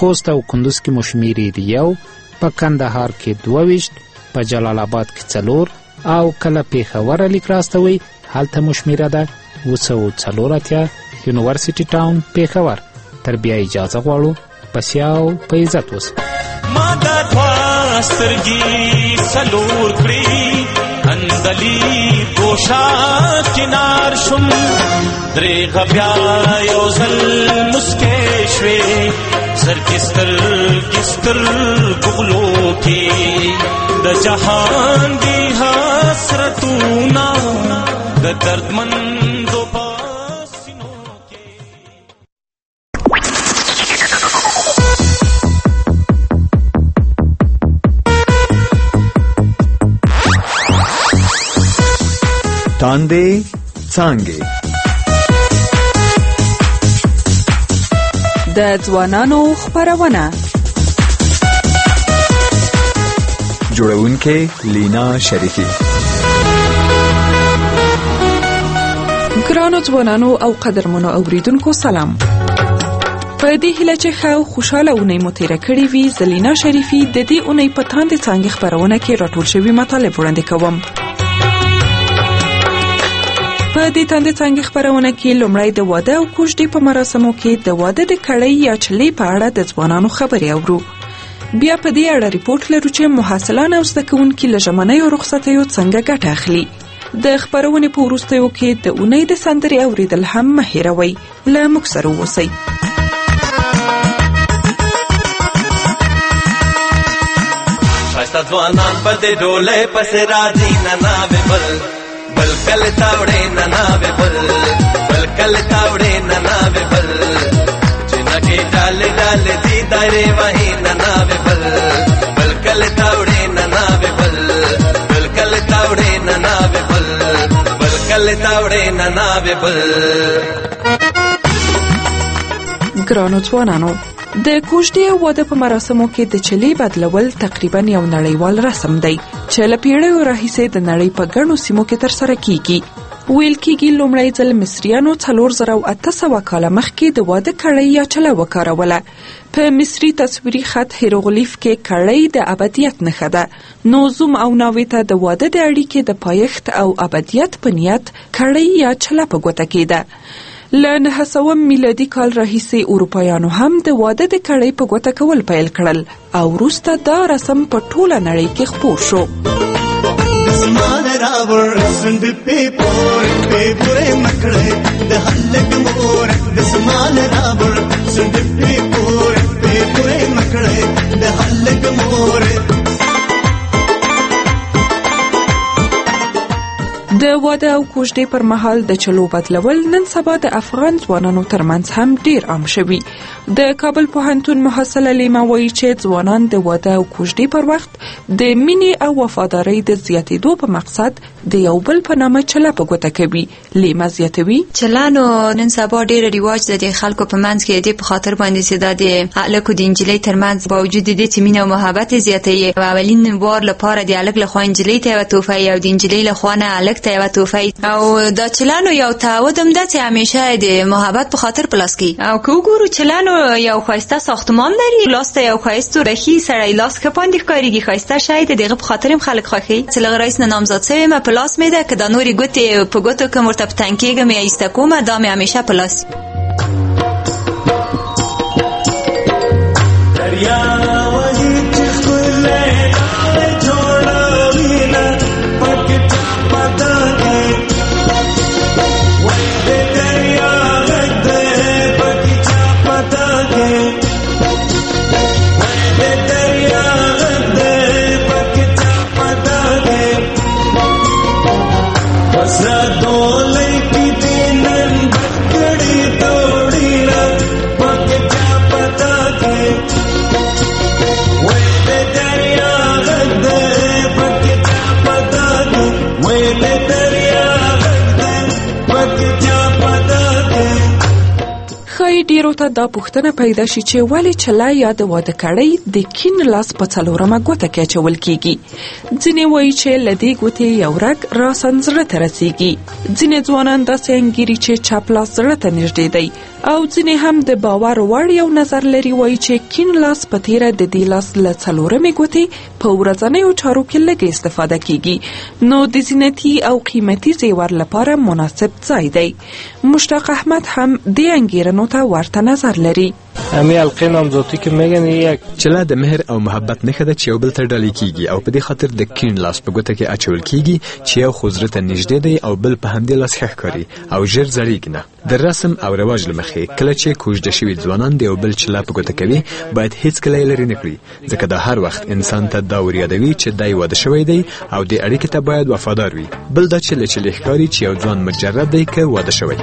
خوست او کندوز کې مو شمیرې دي 1، په کندهار کې 22، په جلال آباد کې 4 او کله پېښور لیک راستوئ هلته مو شمیره ده 284 یونیورسټي ټاون پېښور. تر بیا اجازه غواړو، پس یو په عزت اوسه. ما دا سترګې څلور کړې اندلي ګوشه کنار شم، درېغه بیا یو ځل مسکې شوې زرکې سترګې سترګو کې د جهان دي حسرتونه د دردمندو په سینو کې. تاندې څانګې د ځوانانو خپرونه. جوړونکې لینا شریفی. ګرانو ځوانانو او قدرمنو اوریدونکو سلام. په دې هیله چې ښه او خوشحاله اونۍ مو تېره کړې وي، زه لینا شریفی د دې اونۍ په تاندې څانګې خپرونه کې راټول شوي مطالب وړاندې کوم. په دې تاندې څانګې خپرونه کې لومړی د واده او کوژدې په مراسمو کې د واده د کړۍ یا چلې په اړه د ځوانانو خبرې اورو. بیا په دې اړه ریپورټ لرو چې محصلان او زده کوونکي له ژمنیو رخصتیو څنګه ګټه اخلي. د خپرونې په وروستیو کې د اونۍ د سندرې اوریدل هم مه هېروئ. له موږ سره اوسئ. ښایسته ځوانان په دې ډولۍ پسې راځي نناوې بل کل تاوړې نناوې بل کل تاوړې نناوې بل جنکې ډالې ډالې دي دایرې وهي نناوې بل کل تاوړې نناوې بل کل تاوړې نناوې بل کل تاوړې نناوې بل. ګرانو ځوانانو، د کوژدې او واده په مراسمو کې د چلې بدلول تقریبا یو نړیوال رسم دی چې له پیړیو راهیسې د نړۍ په ګڼو سیمو کې ترسره کیږي. ویل کیږي لومړی ځل مصریانو 4800 کاله مخکې د واده کړۍ یا چله وکاروله. په مصري تصویري خط هیروغلیف کې کړۍ د ابدیت نښه ده، نو زوم او ناوې ته د واده د اړیکې د پایښت او ابدیت په نیت کړۍ یا چله په ګوته کېده. له 900 میلادي کال راهیسې اروپایانو هم د واده د کړۍ په ګوته کول پیل کړل او وروسته دا رسم په ټوله نړۍ کې خپور شو. د واده او کوژدې پر مهال د چلو بدلول نن سبا د افغان ځوانانو ترمنځ هم ډیر عام شوي. د کابل پوهنتون محصله لیما وایي چې ځوانان د واده او کوژدې پر وخت د مینې او وفادارۍ د زیاتېدو په مقصد د یو بل په نامه چله په ګوته کوي. لیما زیاتوي: چلانو نن سبا ډیر رواج ده د خلکو په منځ کې، د په خاطر باندې چې د هلک او د نجلۍ ترمنځ باوجود د دې چې مینه او محبت زیاتوي، اولین بار لپاره د هلک له خوا نجلۍ ته یوه تحفه او د نجلۍ له خوا نه هلک ته یوه تحفه، او دا چلانو یو تعود هم ده چې همیشه د محبت په خاطر پلاس کوي. او که وګورو چلانو یو ښایسته ساختمان لري، لاس ته یو ښایست رخي سړی لاس ښه باندې ښکارېږي، ښایسته شی د دغه په خاطر هم خلک خوښوي. چې له رئیس نه نامزاد شوی یم په لاس مې ده، که دا نورې ګوتې په ګوتو که ورته په تنګ کېږم یا ایسته کومه، دا مې همیشه په لاس. ډیرو ته دا پوښتنه پیدا شي چې ولې چله یا د واده کړۍ د کیڼ لاس په څلورمه ګوته کې اچول کیږي. ځینې وایي چې له دې ګوتې یو رګ راساً زړه ته رسیږي. ځینې ځوانان داسې انګیري چې چپ لاس زړه ته نږدې دی. او ځینې هم د باور وړ یو نظر لري وایي چې کیڼ لاس په تیره د دې لاس له 4مې ګوتې په ورځنیو چارو کې لږ استفاده کیږي، نو د زینتي او قیمتي زیور لپاره مناسب ځای دی. مشتاق احمد هم د انګیرنو ته ورته نظر لري. همین حلقه نامزدی که میگن یک چلا د مهر او محبت نښه ده چې یو بل ته ډالۍ کیږي او په دې خاطر د کیڼ لاس په ګوته کې اچول کیږي چې یو خو زړه ته نږدې دی او بل په همدې لاس ښه ښکاري او ژر زړیږي نه. د رسم او رواج له مخې کله چې کوژده شوي ځوانان د یو بل چلا په ګوته کوي باید هیڅکله یې لرې نه کړي، ځکه دا هر وخت انسان ته دا ور یادوي چې دی واده شوی دی او د اړیکې ته باید وفادار وي. بل دا چې له چلې ښکاري چې یو ځوان مجرد دی که واده شوی.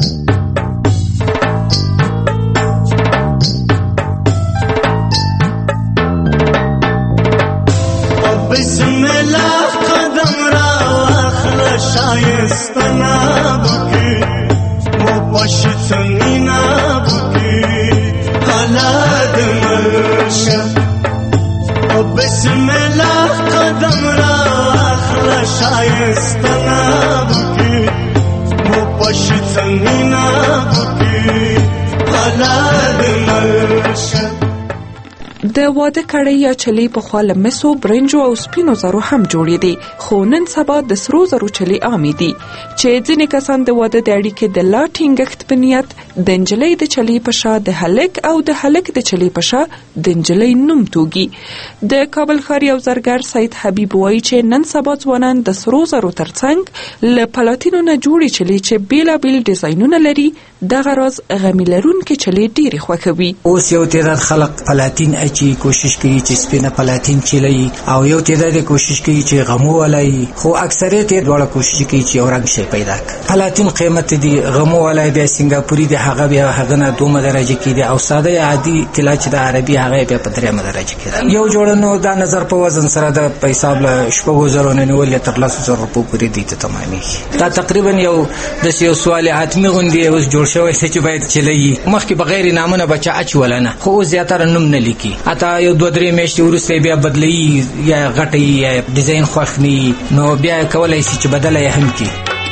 بسم الله قدم را واخله شایستنا بکی و پشت مینا بکی حالات مرشه. بسم الله قدم را واخله شایستنا بکی و پشت مینا بکی حالات مرشه. د واده کړۍ یا چلی په خوا له مسو، برنجو او سپینو زرو هم جوړې دي، خو نن سبا د سرو زرو چلی عامې دي چې ځینې کسان د واده د اړیکې د لا ټینګښت په نیت د نجلۍ د چلی په شا د هلک او د هلک د چلی په شا د نجلۍ نوم توږي. د کابل ښار یو زرګر سید حبیب وایي چې نن سبا ځوانان د سرو زرو ترڅنګ له پلاتینو نه جوړې چلی چې بیلابیل ډیزاینونه لري دغه راز غمی لرونکې چلی ډېرې خوښوي. اوس یو تعداد خلک پلاتین چې کوشش کوي چې سپینه پلاتین چلی او یو تعداد کوشش کوي چې غمو ولای، خو اکثریت یې ډول کوشش کوي چې اورنګ شي پیدا کړي. پلاتین قیمت دی، غمو ولای د سنگاپوري دی هغه بیا هغه نه 2 درجه کې دی او ساده عادي طلا چې د عربي هغه بیا په 3 درجه کې دی. یو جوړنو دا نظر په وزن سره د حساب له 7,000 نه ولې تر 10,000 روپیو پورې دی ته تمامي. دا تقریبا یو د یو سوال حتمی غوندي اوس جوړ شوی چې باید چلی مخکې بغیر نامونه بچا اچولنه، خو زیاتره نوم نه لیکي. اته یو 2-3 میاشتې وروسته بیا بدلی یا غټي یا ډیزاین خوښنی نو بیا کولای شي چې بدله هم کی.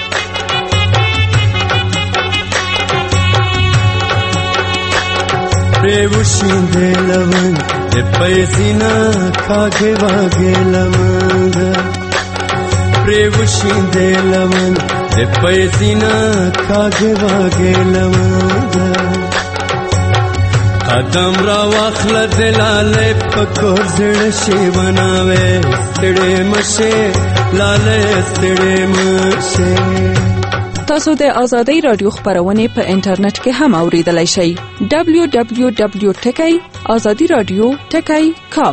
پریوشین دلمن د پیسینا کاګه واګه لمنګ پریوشین دلمن د پیسینا کاګه واګه لمنګ قدم را واخله دلاله پکور زړه شی بناوي ستړې مشه لاله ستړې مشه. تاسو د آزادۍ رادیو خبرونه په انټرنیټ کې هم اوریدلای شئ. www.azadiradio.com.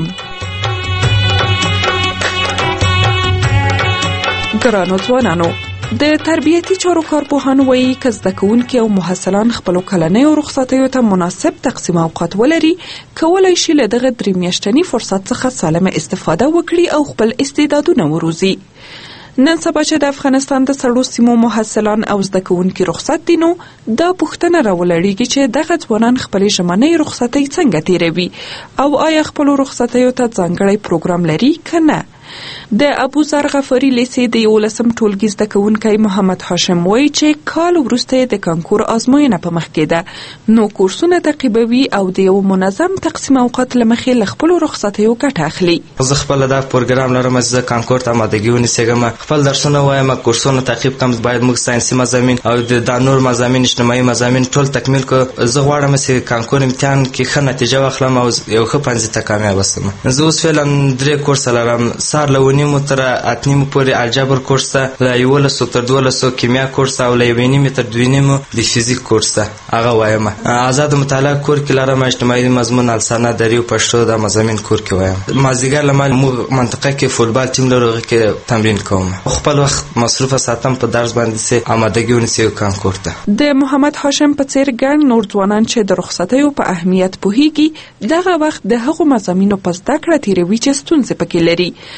ګرانو ځوانانو، د تربیتي چارو کارپوهان وایي که زده کوونکي او محصلان خپلو کلنیو رخصتیو ته مناسب تقسیم اوقات ولري، کولی شي له دغه 3 میاشتني فرصت څخه سالمه استفاده وکړي او خپل استعدادونه وروزي. نن سبا چې د افغانستان د سړو سیمو محصلان او زده کوونکي رخصت دي، نو دا پوښتنه راولړیږي چې دغه ځوانان خپلې ژمنۍ رخصتۍ څنګه تیروي او آیا خپلو رخصتیو ته ځانګړی پروګرام لري که نه. د ابوذر غفاری لیسې د 11م ټولګي زده کوونکی محمد هاشم وایي چې کال وروسته د کانکور ازموینه په مخ کې ده، نو کورسونه تعقیبوي او د یو منظم تقسیم اوقات له مخې له خپلو رخصتیو ګټه اخلي. زه خپل دا پروګرام لرم چې کانکور ته آمادګي ونیسم، خپل درسونه وایم، کورسونه تعقیب کوم، باید موږ ساينسي مضامین او د نور مضامین اجتماعي مضامین ټول تکمیل کو. زه غواړم چې کانکور امتحان کې ښه نتیجه واخلم او یو ښه پنځه ته کامیاب شم. زه اوس فعلا 3 کورس لرم، سار له 9 تر 8 پورې الجبر کورس ته، له 11 تر 12 کیمیا کورس او له 9 تر 2 د فزیک کورس ته هغه وایم. آزاد مطالعه کور کې لرم، اجتماعي مضمون السنه دریو پښتو د مضامین کور کې وایم. مازیګر لمال منطقه کې فوتبال ټیم لرو کې تمرین کوم. خپل وخت مصروف ساتم په درس باندې سه آمادګي ونیسم کانکور ته. د محمد هاشم په څیر ګڼ نور ځوانان چې د رخصتیو په اهمیت پوهیږي، دغه وخت د هغو مضامینو په زده کړه تیروي چې ستونزې پکې لري. ځینې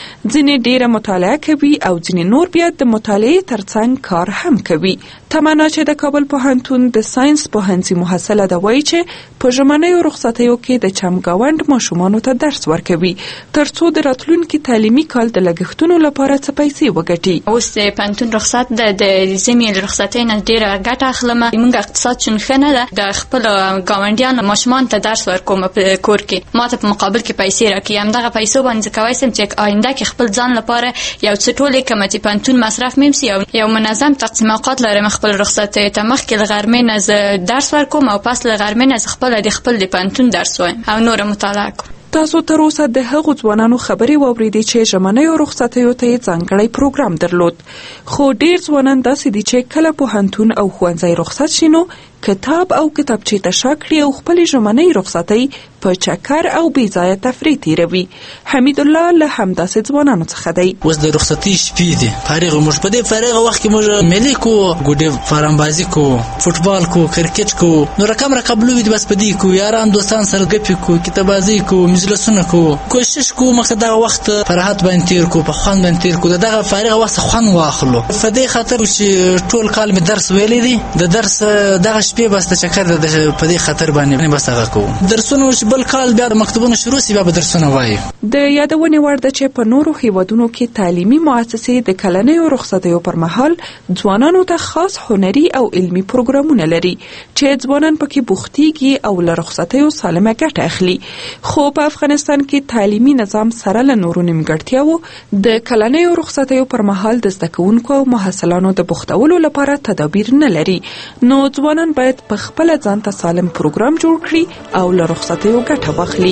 ځینې ډیره مطالعه کوي او ځینې نور بیا د مطالعې ترڅنګ کار هم کوي. تمنا چې د کابل پوهنتون د ساينس پوهنځي محصله ده وایي چې په ژمنیو رخصتیو کې د چمګاونډ ماشومانو ته درس ورکوي ترڅو د راتلونکي تعلیمي کال د لګښتونو لپاره څه پیسې وګټي. اوس د پوهنتون رخصت د زمي رخصتۍ نه ډیره ګټه اخلم. موږ اقتصاد چون خنه ده د خپل ګاونډیانو ماشومان ته درس ورکوم په کور کې ماته په مقابل کې پیسې راکړي. همدغه پیسو باندې کوي سم چې آینده کې خپل ځان لپاره یو څه ټولې کوم چې پوهنتون مصرف مې سي یو منظم تقسیم اوقات لرم. خپل رخصتۍ ته مخکې لغرمې نه درس ورکوم او پس لغرمې نه خپل د پوهنتون درس وایم او نور مطالعه کوم. تاسو تر اوسه د هغو ځوانانو خبرې واورېدې چې ژمنیو رخصتیو ته یې ځانګړی پروګرام درلود، خو ډیر ځوانان داسې دي چې کله پوهنتون او ښوونځی رخصت شي نو کتاب او کتابچې ته شا کړي او خپلې ژمنۍ رخصتۍ په چکر او بې ځایه تفریح تېروي. حمید الله له همداسې ځوانانو څخه دی. اوس د رخصتۍ شپې دي، فارغ موږ په دې فارغ وخت کې موږ ملي کو ګوډې فارمبازي کو فوټبال کو کرکټ کو نو رقم لوبې بس په دې کو یاران دوستان سره ګپې کو کتابازي کو مجلسونه کو کوشش کو مخکې دغه وخت په راحت باندې تیر کو په خوند باندې تیر کو دغه فارغ وخت خوند واخلو. په دې خاطر چې ټول کال مې درس ویلې دي د درس دغه شپې بس د چکر د په دې خاطر باندې بس هغه کوو درسونه چې بل کال بیا د مکتبونو شروع سي بیا به درسونه وایي. د یادونې وړ ده چې په نورو هیوادونو کې تعلیمي مؤسسې د کلنیو رخصتیو پر مهال ځوانانو ته خاص هنري او علمي پروګرامونه لري چې ځوانان پکې بوختيږي او له رخصتیو سالمه ګټه اخلي. خو په افغانستان کې تعلیمي نظام سره له نورو نیمګړتیاوو د کلنیو رخصتیو پر مهال د زده کوونکو او محصلانو د بوختولو لپاره تدابیر نه لري. نو ځوانان باید په خپل ځان ته سالم پروګرام جوړ کړي او له رخصتیو ګټه واخلي.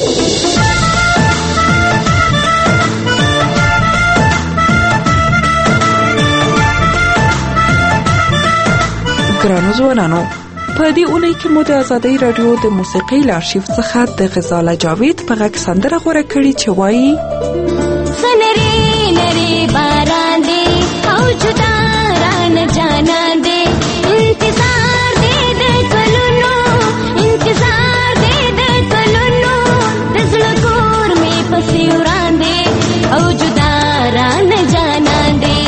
ګرانو ځوانانو، په دې اونۍ کې مو د ازادۍ راډیو د موسیقۍ له آرشیف څخه د غزاله جاوید په غږ سندره غوره کړې چې وایي سنري نري باران دی او جدا ران جانان دی انتظار دی د کلونو انتظار دی د کلونو د زړه کور مې پسې وران دی او جدا ران جانان دی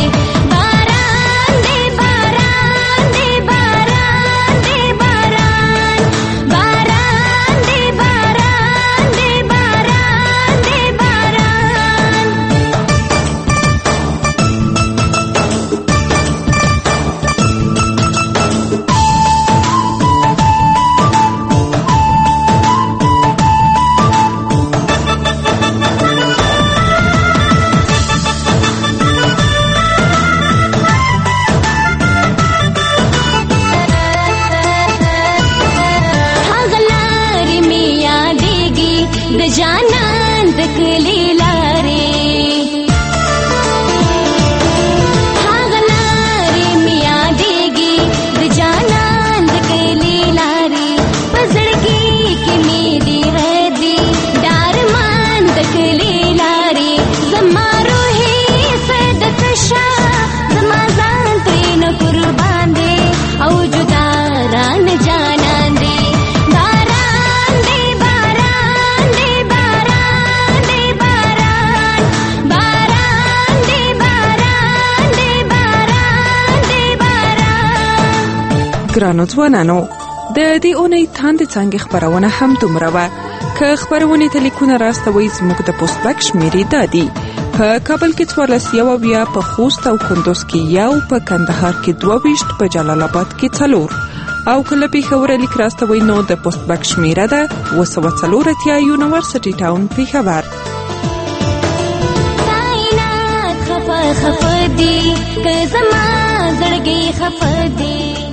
ګرانو ځوانانو، د دې اونۍ تاندې څانګې خپرونه هم دومره وه. که خپرونې ته لیکونه راستوئ زموږ د پوسټ بک شمیرې دا دي: په کابل کې 14 په خوست او کندوز کې 1 په کندهار کې 22 په جلال آباد کې 4 او کله پېښور لیک راستوئ نو د پوسټ بک شمیره ده 240 یونیورسټي ټاون پېښور. کائنات خفه خفه دي که زما زړګي خفه دي